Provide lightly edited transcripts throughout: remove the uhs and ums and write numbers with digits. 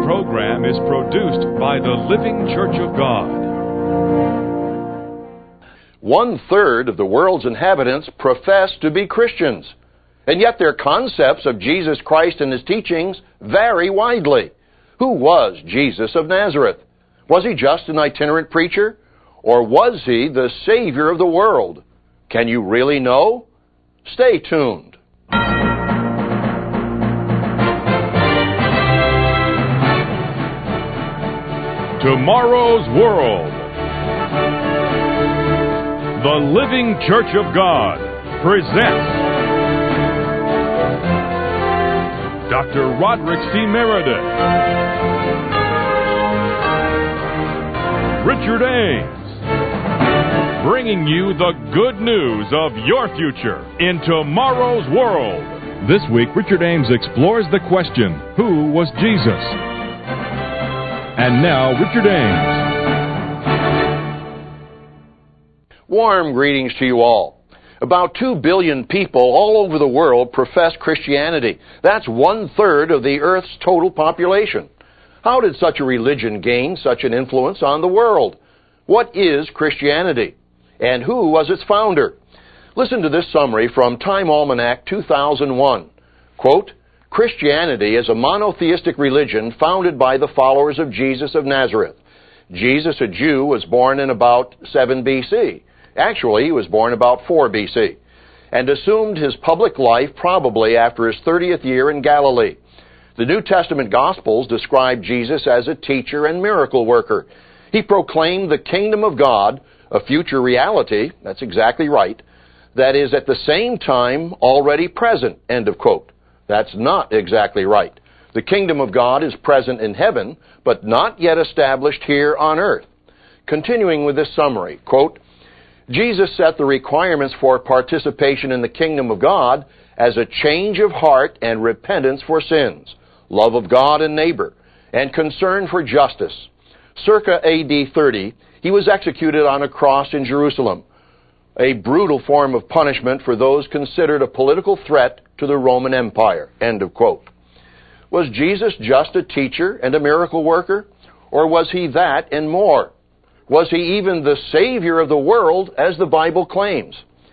program is produced by the Living Church of God. 1/3 of the world's inhabitants profess to be Christians, and yet their concepts of Jesus Christ and His teachings vary widely. Who was Jesus of Nazareth? Was He just an itinerant preacher? Or was He the Savior of the world? Can you really know? Stay tuned. Tomorrow's World. The Living Church of God presents Dr. Roderick C. Meredith, Richard Ames, bringing you the good news of your future in tomorrow's world. This week, Richard Ames explores the question, who was Jesus? And now, Richard Ames. Warm greetings to you all. About 2 billion people all over the world profess Christianity. That's 1/3 of the Earth's total population. How did such a religion gain such an influence on the world? What is Christianity? And who was its founder? Listen to this summary from Time Almanac 2001. Quote, Christianity is a monotheistic religion founded by the followers of Jesus of Nazareth. Jesus, a Jew, was born in about 7 BC. Actually, he was born about 4 BC, and assumed his public life probably after his 30th year in Galilee. The New Testament Gospels describe Jesus as a teacher and miracle worker. He proclaimed the kingdom of God, a future reality, that's exactly right, that is at the same time already present, end of quote. That's not exactly right. The kingdom of God is present in heaven, but not yet established here on earth. Continuing with this summary, quote, Jesus set the requirements for participation in the kingdom of God as a change of heart and repentance for sins, love of God and neighbor, and concern for justice. Circa AD 30, he was executed on a cross in Jerusalem, a brutal form of punishment for those considered a political threat to the Roman Empire, end of quote. Was Jesus just a teacher and a miracle worker? Or was he that and more? Was he even the Savior of the world, as the Bible claims?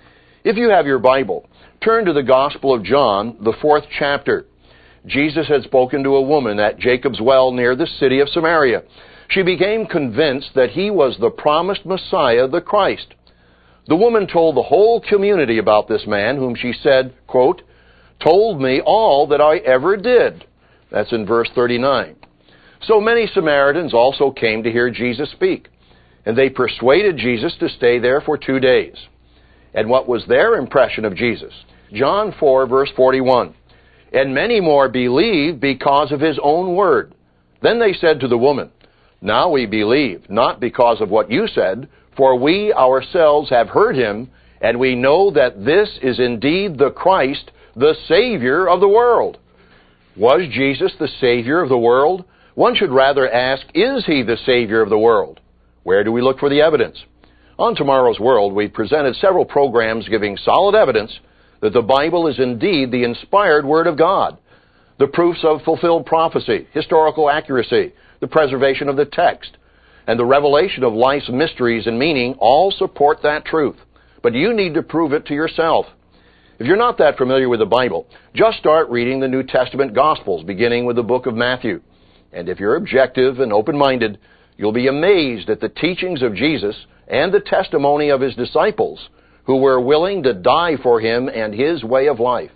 If you have your Bible, turn to the Gospel of John, the 4th chapter. Jesus had spoken to a woman at Jacob's well near the city of Samaria. She became convinced that he was the promised Messiah, the Christ. The woman told the whole community about this man, whom she said, quote, told me all that I ever did. That's in verse 39. So many Samaritans also came to hear Jesus speak, and they persuaded Jesus to stay there for 2 days. And what was their impression of Jesus? John 4, verse 41. And many more believed because of his own word. Then they said to the woman, now we believe, not because of what you said, for we ourselves have heard him, and we know that this is indeed the Christ, the Savior of the world. Was Jesus the Savior of the world? One should rather ask, is he the Savior of the world? Where do we look for the evidence? On Tomorrow's World, we've presented several programs giving solid evidence that the Bible is indeed the inspired Word of God. The proofs of fulfilled prophecy, historical accuracy, the preservation of the text, and the revelation of life's mysteries and meaning all support that truth. But you need to prove it to yourself. If you're not that familiar with the Bible, just start reading the New Testament Gospels, beginning with the book of Matthew. And if you're objective and open-minded, you'll be amazed at the teachings of Jesus and the testimony of his disciples, who were willing to die for him and his way of life.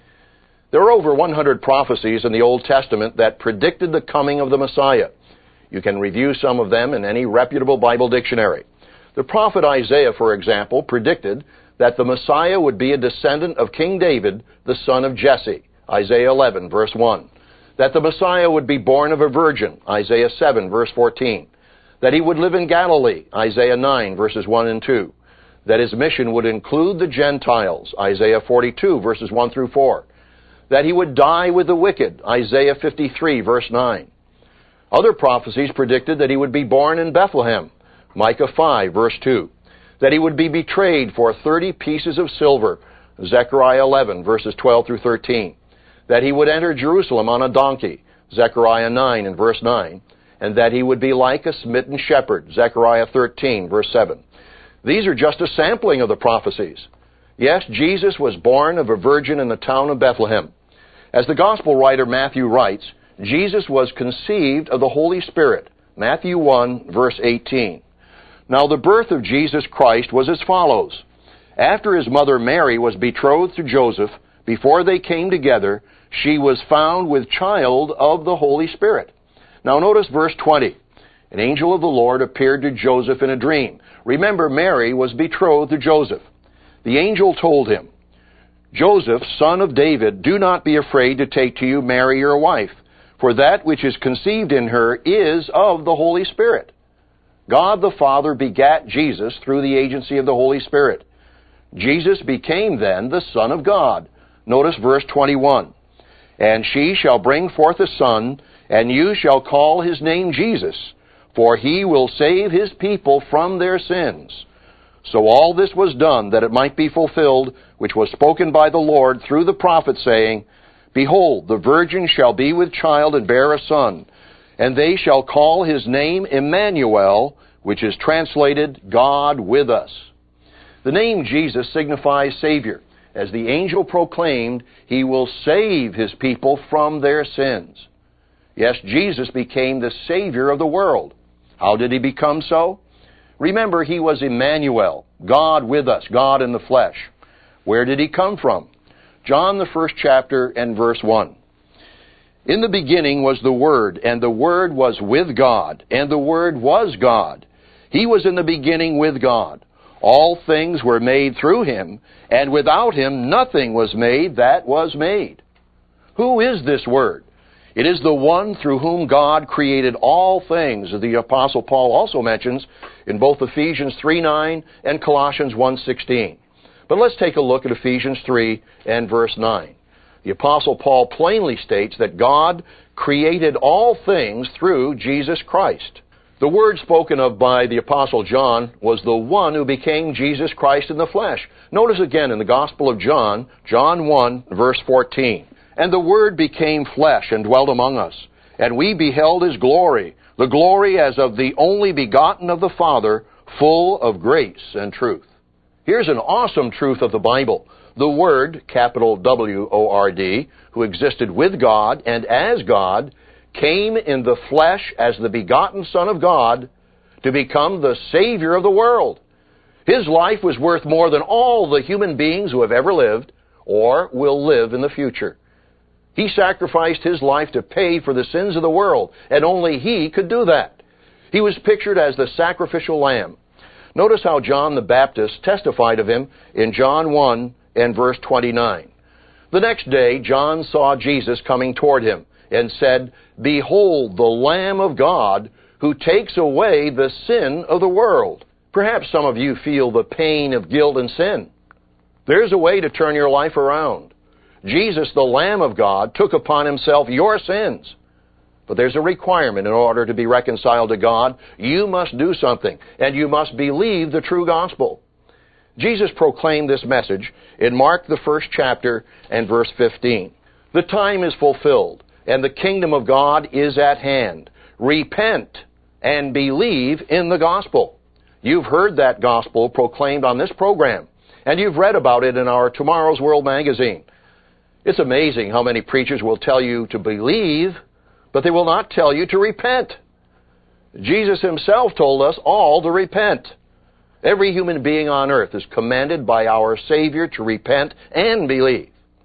There are over 100 prophecies in the Old Testament that predicted the coming of the Messiah. You can review some of them in any reputable Bible dictionary. The prophet Isaiah, for example, predicted that the Messiah would be a descendant of King David, the son of Jesse, Isaiah 11, verse 1. That the Messiah would be born of a virgin, Isaiah 7, verse 14. That he would live in Galilee, Isaiah 9, verses 1 and 2. That his mission would include the Gentiles, Isaiah 42, verses 1 through 4. That he would die with the wicked, Isaiah 53, verse 9. Other prophecies predicted that he would be born in Bethlehem, Micah 5, verse 2. That he would be betrayed for 30 pieces of silver, Zechariah 11, verses 12 through 13. That he would enter Jerusalem on a donkey, Zechariah 9 and verse 9, and that he would be like a smitten shepherd, Zechariah 13, verse 7. These are just a sampling of the prophecies. Yes, Jesus was born of a virgin in the town of Bethlehem. As the gospel writer Matthew writes, Jesus was conceived of the Holy Spirit, Matthew 1, verse 18. Now the birth of Jesus Christ was as follows. After his mother Mary was betrothed to Joseph, before they came together, she was found with child of the Holy Spirit. Now notice verse 20. An angel of the Lord appeared to Joseph in a dream. Remember, Mary was betrothed to Joseph. The angel told him, Joseph, son of David, do not be afraid to take to you Mary your wife, for that which is conceived in her is of the Holy Spirit. God the Father begat Jesus through the agency of the Holy Spirit. Jesus became then the Son of God. Notice verse 21. And she shall bring forth a son, and you shall call his name Jesus, for he will save his people from their sins. So all this was done that it might be fulfilled, which was spoken by the Lord through the prophet, saying, Behold, the virgin shall be with child and bear a son, and they shall call his name Emmanuel, which is translated, God with us. The name Jesus signifies Savior. As the angel proclaimed, he will save his people from their sins. Yes, Jesus became the Savior of the world. How did he become so? Remember, he was Emmanuel, God with us, God in the flesh. Where did he come from? John, the 1st chapter and verse 1. In the beginning was the Word, and the Word was with God, and the Word was God. He was in the beginning with God. All things were made through him, and without him nothing was made that was made. Who is this Word? It is the one through whom God created all things, as the Apostle Paul also mentions in both Ephesians 3:9 and Colossians 1:16. But let's take a look at Ephesians 3 and verse 9. The Apostle Paul plainly states that God created all things through Jesus Christ. The word spoken of by the Apostle John was the one who became Jesus Christ in the flesh. Notice again in the Gospel of John, John 1, verse 14. And the Word became flesh and dwelt among us, and we beheld his glory, the glory as of the only begotten of the Father, full of grace and truth. Here's an awesome truth of the Bible. The Word, capital W-O-R-D, who existed with God and as God, came in the flesh as the begotten Son of God to become the Savior of the world. His life was worth more than all the human beings who have ever lived or will live in the future. He sacrificed his life to pay for the sins of the world, and only he could do that. He was pictured as the sacrificial lamb. Notice how John the Baptist testified of him in John 1 and verse 29. The next day, John saw Jesus coming toward him and said, Behold, the Lamb of God, who takes away the sin of the world. Perhaps some of you feel the pain of guilt and sin. There's a way to turn your life around. Jesus, the Lamb of God, took upon himself your sins. But there's a requirement in order to be reconciled to God. You must do something, and you must believe the true gospel. Jesus proclaimed this message in Mark, the 1st chapter, and verse 15. The time is fulfilled, and the kingdom of God is at hand. Repent and believe in the gospel. You've heard that gospel proclaimed on this program, and you've read about it in our Tomorrow's World magazine. It's amazing how many preachers will tell you to believe, but they will not tell you to repent. Jesus himself told us all to repent. Every human being on earth is commanded by our Savior to repent and believe.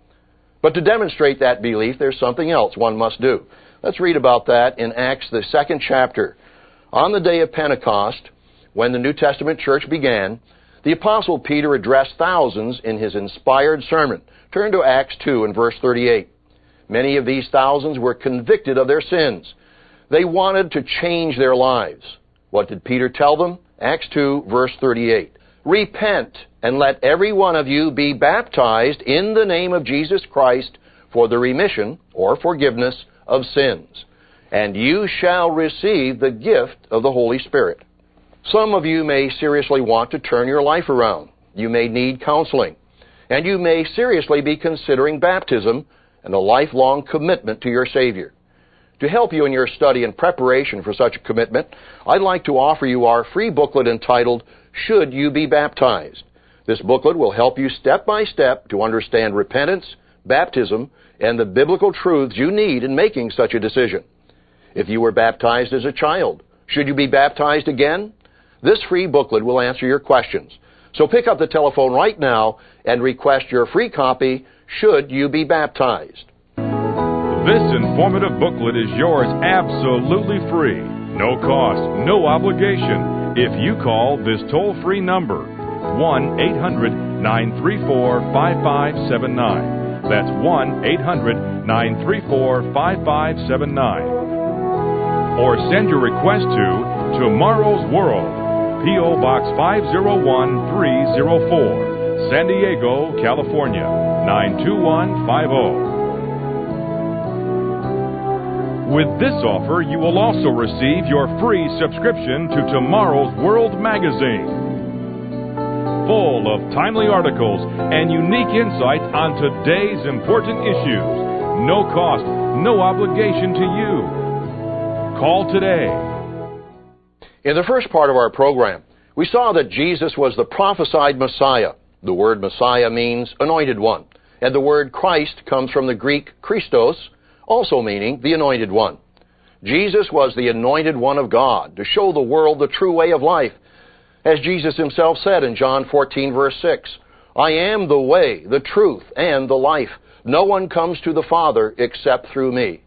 But to demonstrate that belief, there's something else one must do. Let's read about that in Acts, the 2nd chapter. On the day of Pentecost, when the New Testament church began, the Apostle Peter addressed thousands in his inspired sermon. Turn to Acts 2 and verse 38. Many of these thousands were convicted of their sins. They wanted to change their lives. What did Peter tell them? Acts 2, verse 38. Repent, and let every one of you be baptized in the name of Jesus Christ for the remission or forgiveness of sins, and you shall receive the gift of the Holy Spirit. Some of you may seriously want to turn your life around. You may need counseling, and you may seriously be considering baptism and a lifelong commitment to your Savior. To help you in your study and preparation for such a commitment, I'd like to offer you our free booklet entitled, Should You Be Baptized? This booklet will help you step by step to understand repentance, baptism, and the biblical truths you need in making such a decision. If you were baptized as a child, should you be baptized again? This free booklet will answer your questions. So pick up the telephone right now and request your free copy, Should You Be Baptized? This informative booklet is yours absolutely free. No cost, no obligation. If you call this toll-free number, 1-800-934-5579. That's 1-800-934-5579. Or send your request to Tomorrow's World, P.O. Box 501304, San Diego, California, 92150. With this offer, you will also receive your free subscription to Tomorrow's World magazine, full of timely articles and unique insights on today's important issues. No cost, no obligation to you. Call today. In the first part of our program, we saw that Jesus was the prophesied Messiah. The word Messiah means anointed one, and the word Christ comes from the Greek Christos, also meaning the anointed one. Jesus was the anointed one of God to show the world the true way of life. As Jesus himself said in John 14, verse 6, I am the way, the truth, and the life. No one comes to the Father except through me.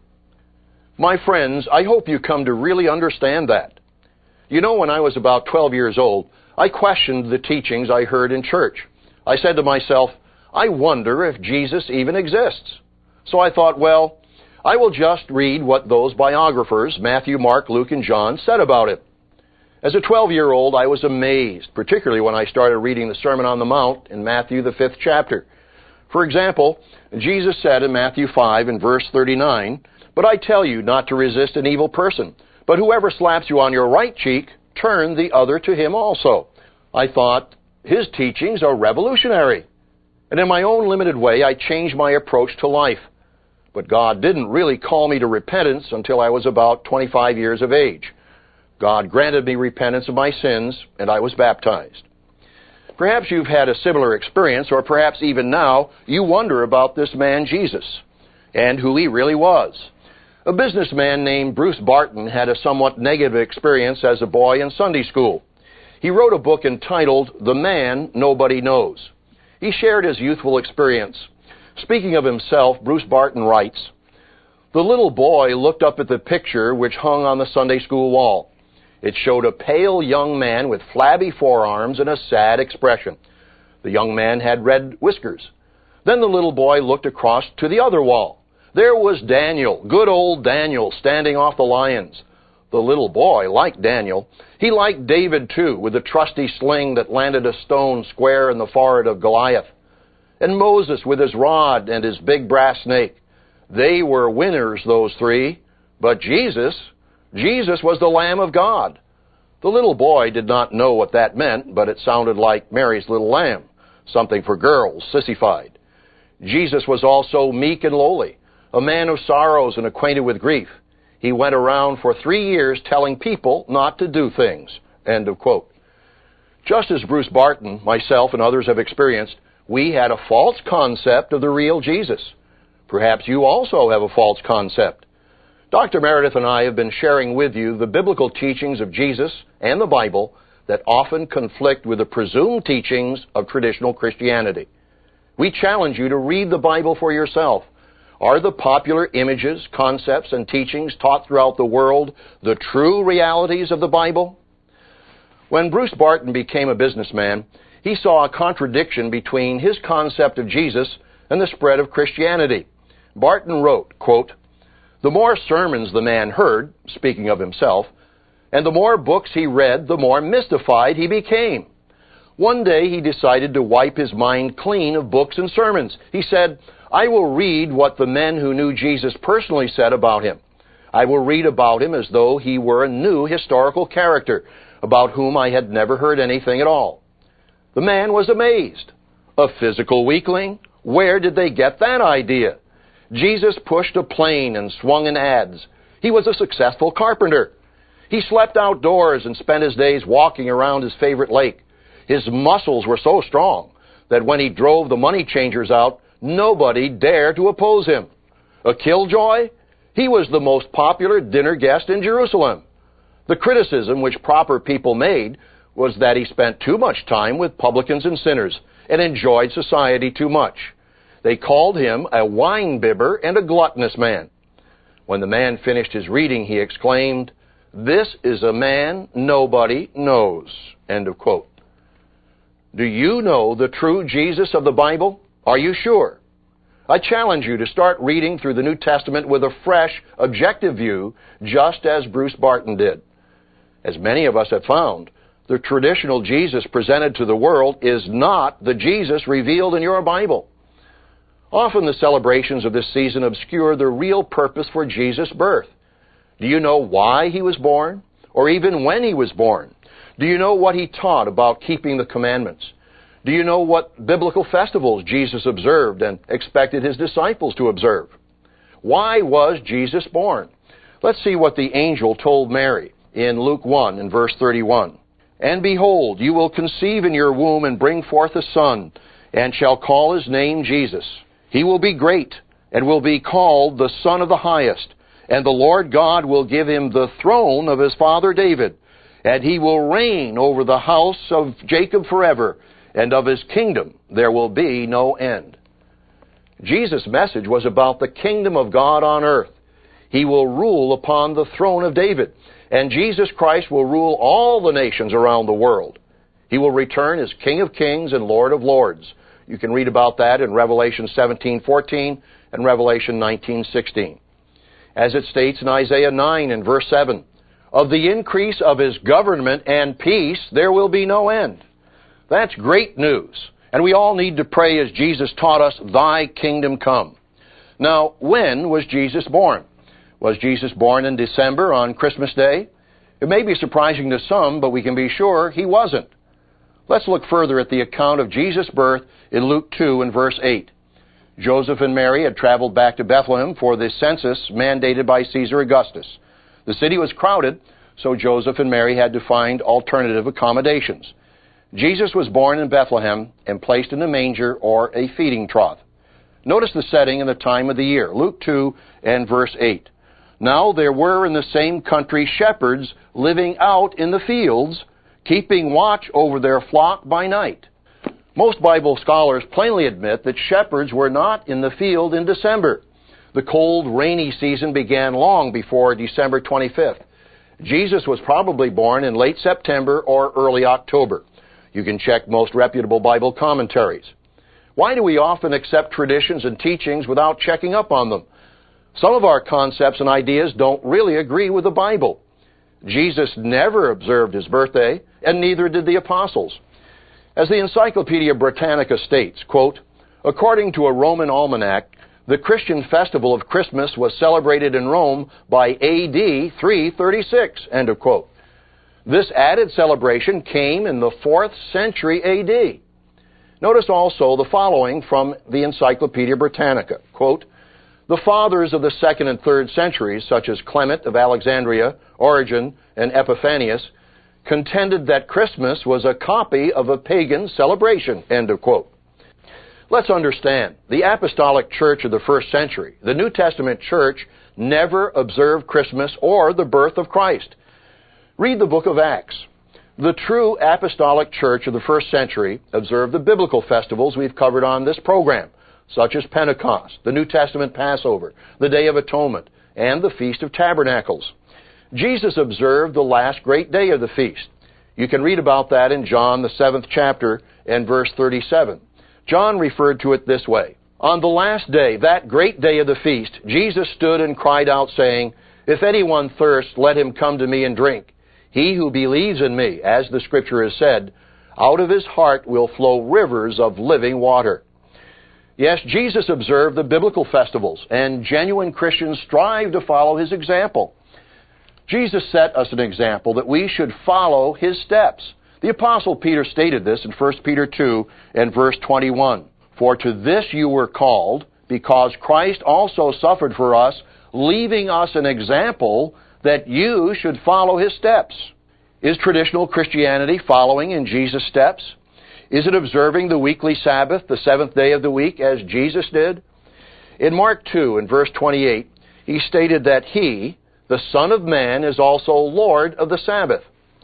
My friends, I hope you come to really understand that. You know, when I was about 12 years old, I questioned the teachings I heard in church. I said to myself, I wonder if Jesus even exists. So I thought, well, I will just read what those biographers, Matthew, Mark, Luke, and John, said about it. As a 12-year-old, I was amazed, particularly when I started reading the Sermon on the Mount in Matthew, the 5th chapter. For example, Jesus said in Matthew 5 and verse 39, But I tell you not to resist an evil person, but whoever slaps you on your right cheek, turn the other to him also. I thought, his teachings are revolutionary. And in my own limited way, I changed my approach to life. But God didn't really call me to repentance until I was about 25 years of age. God granted me repentance of my sins, and I was baptized. Perhaps you've had a similar experience, or perhaps even now you wonder about this man Jesus and who he really was. A businessman named Bruce Barton had a somewhat negative experience as a boy in Sunday school. He wrote a book entitled The Man Nobody Knows. He shared his youthful experience. Speaking of himself, Bruce Barton writes, The little boy looked up at the picture which hung on the Sunday school wall. It showed a pale young man with flabby forearms and a sad expression. The young man had red whiskers. Then the little boy looked across to the other wall. There was Daniel, good old Daniel, standing off the lions. The little boy liked Daniel. He liked David, too, with the trusty sling that landed a stone square in the forehead of Goliath. And Moses with his rod and his big brass snake. They were winners, those three. But Jesus was the Lamb of God. The little boy did not know what that meant, but it sounded like Mary's little lamb, something for girls, sissified. Jesus was also meek and lowly, a man of sorrows and acquainted with grief. He went around for 3 years telling people not to do things. End of quote. Just as Bruce Barton, myself, and others have experienced, we had a false concept of the real Jesus. Perhaps you also have a false concept. Dr. Meredith and I have been sharing with you the biblical teachings of Jesus and the Bible that often conflict with the presumed teachings of traditional Christianity. We challenge you to read the Bible for yourself. Are the popular images, concepts, and teachings taught throughout the world the true realities of the Bible? When Bruce Barton became a businessman, he saw a contradiction between his concept of Jesus and the spread of Christianity. Barton wrote, quote, The more sermons the man heard, speaking of himself, and the more books he read, the more mystified he became. One day he decided to wipe his mind clean of books and sermons. He said, I will read what the men who knew Jesus personally said about him. I will read about him as though he were a new historical character, about whom I had never heard anything at all. The man was amazed. A physical weakling? Where did they get that idea? Jesus pushed a plane and swung an adze. He was a successful carpenter. He slept outdoors and spent his days walking around his favorite lake. His muscles were so strong that when he drove the money changers out, nobody dared to oppose him. A killjoy? He was the most popular dinner guest in Jerusalem. The criticism which proper people made was that he spent too much time with publicans and sinners and enjoyed society too much. They called him a wine-bibber and a gluttonous man. When the man finished his reading, he exclaimed, "This is a man nobody knows." End of quote. Do you know the true Jesus of the Bible? Are you sure? I challenge you to start reading through the New Testament with a fresh, objective view, just as Bruce Barton did. As many of us have found, the traditional Jesus presented to the world is not the Jesus revealed in your Bible. Often the celebrations of this season obscure the real purpose for Jesus' birth. Do you know why he was born, or even when he was born? Do you know what he taught about keeping the commandments? Do you know what biblical festivals Jesus observed and expected his disciples to observe? Why was Jesus born? Let's see what the angel told Mary in Luke 1 and verse 31. "And behold, you will conceive in your womb and bring forth a son, and shall call his name Jesus. He will be great, and will be called the Son of the Highest. And the Lord God will give him the throne of his father David, and he will reign over the house of Jacob forever, and of his kingdom there will be no end." Jesus' message was about the kingdom of God on earth. He will rule upon the throne of David, and Jesus Christ will rule all the nations around the world. He will return as King of Kings and Lord of Lords. You can read about that in Revelation 17:14 and Revelation 19:16. As it states in Isaiah 9 and verse 7, "Of the increase of his government and peace there will be no end." That's great news, and we all need to pray as Jesus taught us, "Thy kingdom come." Now, when was Jesus born? Was Jesus born in December on Christmas Day? It may be surprising to some, but we can be sure he wasn't. Let's look further at the account of Jesus' birth in Luke 2 and verse 8. Joseph and Mary had traveled back to Bethlehem for the census mandated by Caesar Augustus. The city was crowded, so Joseph and Mary had to find alternative accommodations. Jesus was born in Bethlehem and placed in a manger or a feeding trough. Notice the setting and the time of the year. Luke 2 and verse 8. "Now there were in the same country shepherds living out in the fields, keeping watch over their flock by night." Most Bible scholars plainly admit that shepherds were not in the field in December. The cold, rainy season began long before December 25th. Jesus was probably born in late September or early October. You can check most reputable Bible commentaries. Why do we often accept traditions and teachings without checking up on them? Some of our concepts and ideas don't really agree with the Bible. Jesus never observed his birthday, and neither did the apostles. As the Encyclopedia Britannica states, quote, "According to a Roman almanac, the Christian festival of Christmas was celebrated in Rome by AD 336, end of quote. This added celebration came in the 4th century AD. Notice also the following from the Encyclopedia Britannica, quote, "The fathers of the 2nd and 3rd centuries, such as Clement of Alexandria, Origen, and Epiphanius, contended that Christmas was a copy of a pagan celebration," end of quote. Let's understand, the Apostolic Church of the 1st century, the New Testament Church, never observed Christmas or the birth of Christ. Read the book of Acts. The true Apostolic Church of the 1st century observed the biblical festivals we've covered on this program, such as Pentecost, the New Testament Passover, the Day of Atonement, and the Feast of Tabernacles. Jesus observed the last great day of the feast. You can read about that in John, the 7th chapter, and verse 37. John referred to it this way. "On the last day, that great day of the feast, Jesus stood and cried out, saying, 'If anyone thirsts, let him come to me and drink. He who believes in me, as the Scripture has said, out of his heart will flow rivers of living water.'" Yes, Jesus observed the biblical festivals, and genuine Christians strive to follow his example. Jesus set us an example that we should follow his steps. The Apostle Peter stated this in 1 Peter 2 and verse 21. "For to this you were called, because Christ also suffered for us, leaving us an example that you should follow his steps. Is traditional Christianity following in Jesus' steps? Is it observing the weekly Sabbath, the seventh day of the week, as Jesus did? In Mark 2, in verse 28, he stated that he, the Son of Man, is also Lord of the Sabbath.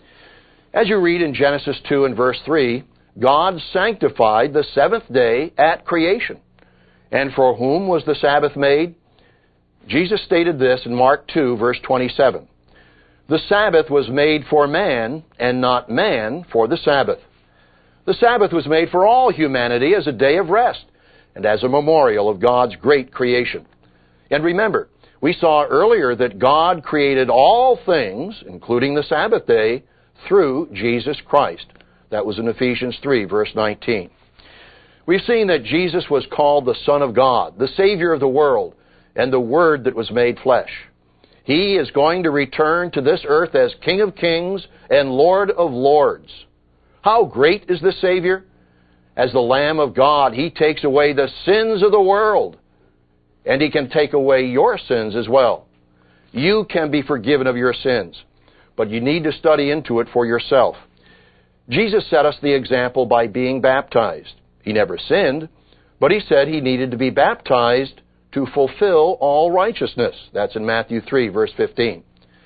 As you read in Genesis 2 and verse 3, God sanctified the seventh day at creation. And for whom was the Sabbath made? Jesus stated this in Mark 2, verse 27. The Sabbath was made for man, and not man for the Sabbath. The Sabbath was made for all humanity as a day of rest, and as a memorial of God's great creation. And remember, we saw earlier that God created all things, including the Sabbath day, through Jesus Christ. That was in Ephesians 3, verse 19. We've seen that Jesus was called the Son of God, the Savior of the world, and the Word that was made flesh. He is going to return to this earth as King of Kings and Lord of Lords. How great is the Savior? As the Lamb of God, He takes away the sins of the world. And He can take away your sins as well. You can be forgiven of your sins, but you need to study into it for yourself. Jesus set us the example by being baptized. He never sinned, but He said He needed to be baptized to fulfill all righteousness. That's in Matthew 3, verse 15.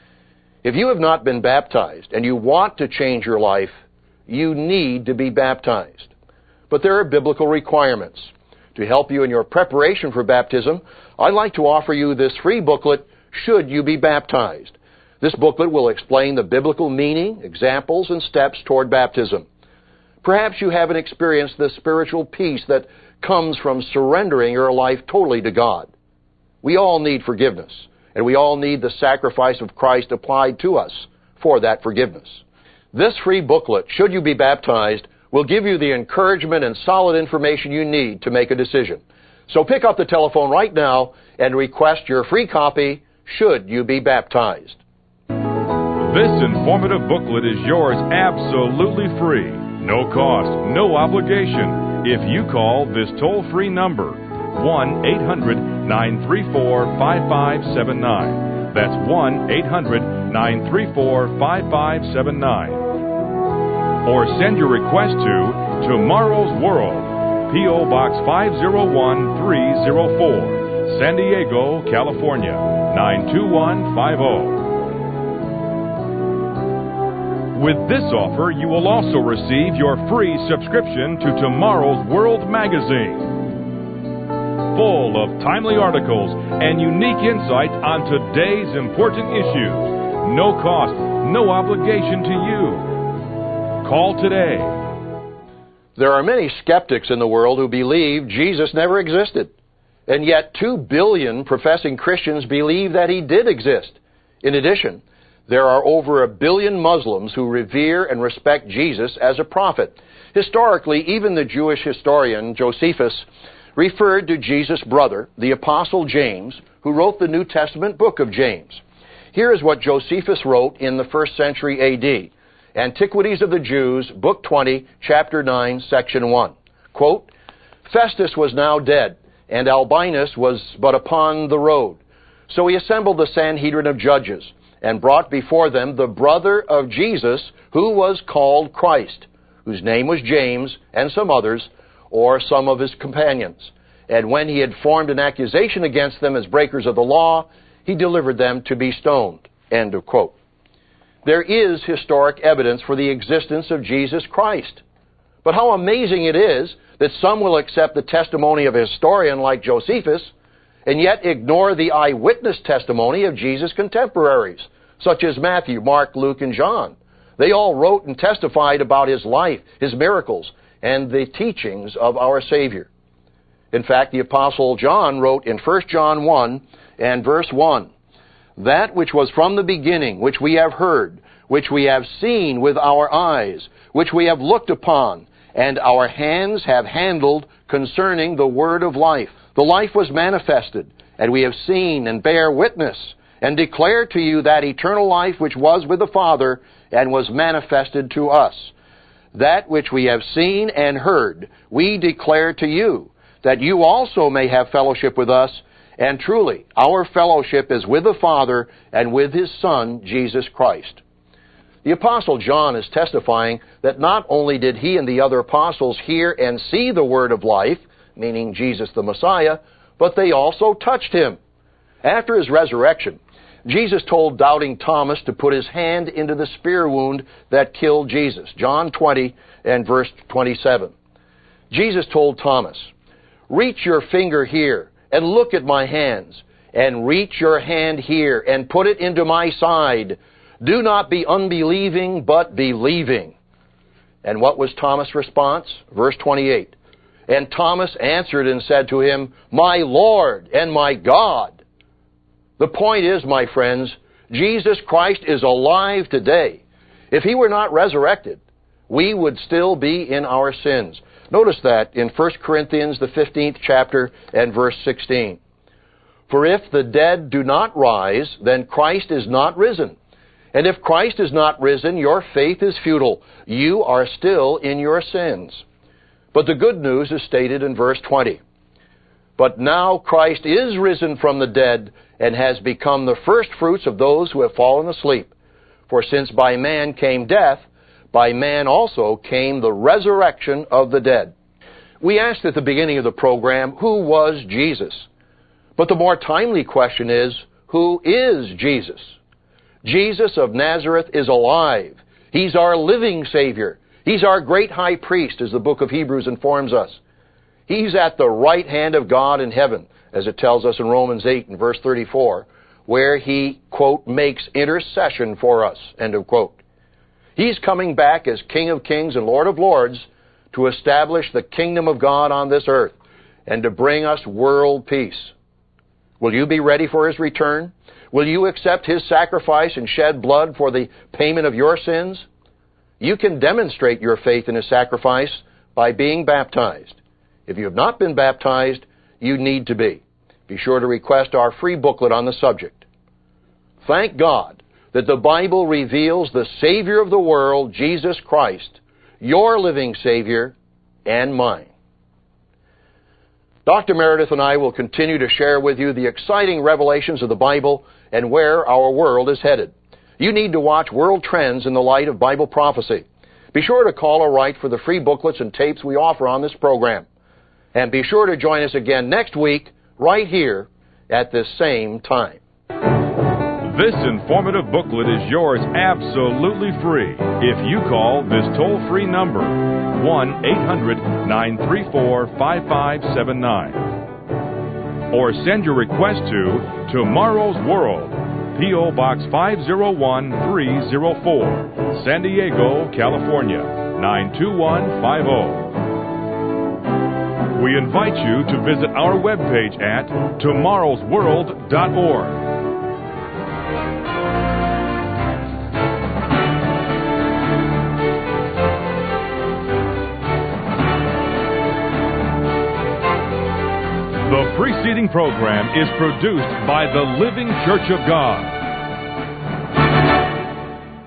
If you have not been baptized and you want to change your life, you need to be baptized. But there are biblical requirements. To help you in your preparation for baptism, I'd like to offer you this free booklet, Should You Be Baptized? This booklet will explain the biblical meaning, examples, and steps toward baptism. Perhaps you haven't experienced the spiritual peace that comes from surrendering your life totally to God. We all need forgiveness, and we all need the sacrifice of Christ applied to us for that forgiveness. This free booklet, Should You Be Baptized, will give you the encouragement and solid information you need to make a decision. So pick up the telephone right now and request your free copy, Should You Be Baptized. This informative booklet is yours absolutely free. No cost, no obligation. If you call this toll-free number, 1-800-934-5579. That's 1-800-934-5579. Or send your request to Tomorrow's World, P.O. Box 501304, San Diego, California, 92150. With this offer, you will also receive your free subscription to Tomorrow's World magazine, full of timely articles and unique insights on today's important issues. No cost, no obligation to you. Call today. There are many skeptics in the world who believe Jesus never existed. And yet 2 billion professing Christians believe that He did exist. In addition, there are over 1 billion Muslims who revere and respect Jesus as a prophet. Historically, even the Jewish historian Josephus referred to Jesus' brother, the Apostle James, who wrote the New Testament book of James. Here is what Josephus wrote in the 1st century A.D., Antiquities of the Jews, Book 20, Chapter 9, Section 1. Quote, Festus was now dead, and Albinus was but upon the road. So he assembled the Sanhedrin of judges, and brought before them the brother of Jesus, who was called Christ, whose name was James, and some others, or some of his companions. And when he had formed an accusation against them as breakers of the law, he delivered them to be stoned. End of quote. There is historic evidence for the existence of Jesus Christ. But how amazing it is that some will accept the testimony of a historian like Josephus and yet ignore the eyewitness testimony of Jesus' contemporaries, such as Matthew, Mark, Luke, and John. They all wrote and testified about His life, His miracles, and the teachings of our Savior. In fact, the Apostle John wrote in 1 John 1 and verse 1, That which was from the beginning, which we have heard, which we have seen with our eyes, which we have looked upon, and our hands have handled concerning the word of life. The life was manifested, and we have seen and bear witness, and declare to you that eternal life which was with the Father, and was manifested to us. That which we have seen and heard, we declare to you, that you also may have fellowship with us, And truly, our fellowship is with the Father and with His Son, Jesus Christ. The Apostle John is testifying that not only did he and the other apostles hear and see the Word of life, meaning Jesus the Messiah, but they also touched Him. After His resurrection, Jesus told doubting Thomas to put his hand into the spear wound that killed Jesus. John 20 and verse 27. Jesus told Thomas, "Reach your finger here and look at my hands, and reach your hand here and put it into my side. Do not be unbelieving, but believing." And what was Thomas' response? Verse 28. "And Thomas answered and said to him, My Lord and my God." The point is, my friends, Jesus Christ is alive today. If He were not resurrected, we would still be in our sins. Notice that in 1 Corinthians, the 15th chapter and verse 16. "For if the dead do not rise, then Christ is not risen. And if Christ is not risen, your faith is futile. You are still in your sins." But the good news is stated in verse 20. "But now Christ is risen from the dead and has become the firstfruits of those who have fallen asleep. For since by man came death, by man also came the resurrection of the dead." We asked at the beginning of the program, who was Jesus? But the more timely question is, who is Jesus? Jesus of Nazareth is alive. He's our living Savior. He's our great high priest, as the book of Hebrews informs us. He's at the right hand of God in heaven, as it tells us in Romans 8 and verse 34, where He, quote, "makes intercession for us," end of quote. He's coming back as King of kings and Lord of lords to establish the kingdom of God on this earth and to bring us world peace. Will you be ready for His return? Will you accept His sacrifice and shed blood for the payment of your sins? You can demonstrate your faith in His sacrifice by being baptized. If you have not been baptized, you need to be. Be sure to request our free booklet on the subject. Thank God that the Bible reveals the Savior of the world, Jesus Christ, your living Savior and mine. Dr. Meredith and I will continue to share with you the exciting revelations of the Bible and where our world is headed. You need to watch World Trends in the light of Bible prophecy. Be sure to call or write for the free booklets and tapes we offer on this program. And be sure to join us again next week, right here, at this same time. This informative booklet is yours absolutely free if you call this toll-free number, 1-800-934-5579. Or send your request to Tomorrow's World, P.O. Box 501304, San Diego, California, 92150. We invite you to visit our webpage at tomorrowsworld.org. The preceding program is produced by the Living Church of God.